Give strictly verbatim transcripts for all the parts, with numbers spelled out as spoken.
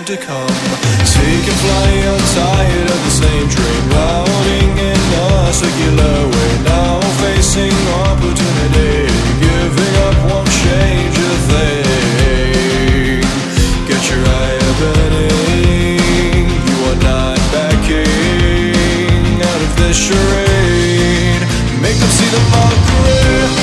to come. Take and fly, you're tired of the same train routing in a circular way. Now facing opportunity, giving up won't change a thing. Get your eye burning, you are not backing out of this charade. Make them see the mockery.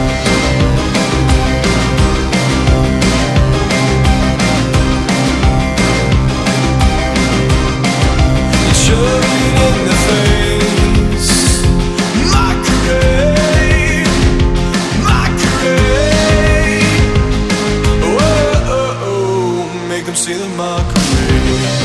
See the mockery.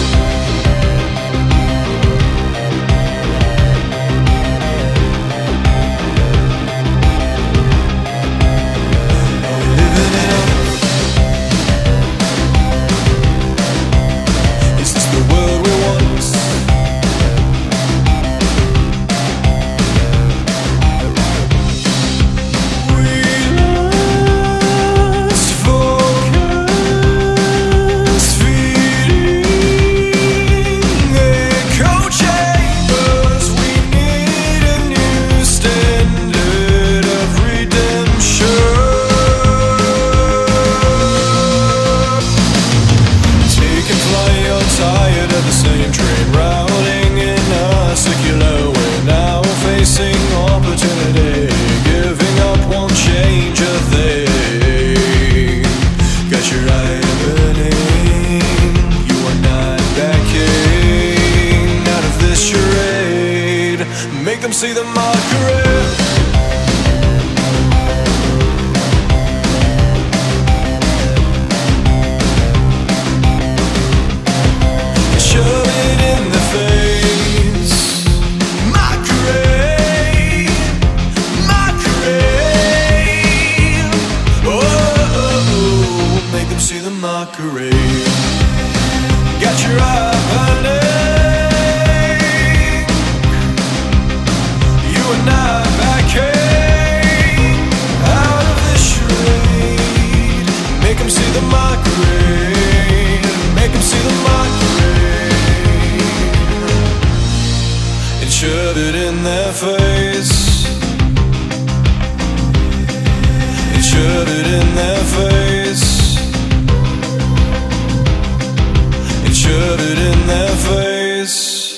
Tired of the same train routing in a circular way. Now facing opportunity, giving up won't change a thing. Got your eye burning, you are not backing out of this charade. Make them see the mockery. See the mockery. Got your eye burning, you are not backing out of this charade. Make them see the mockery. Make them see the mockery. And shove it in their face. And shove it in their face. Shove it in their face.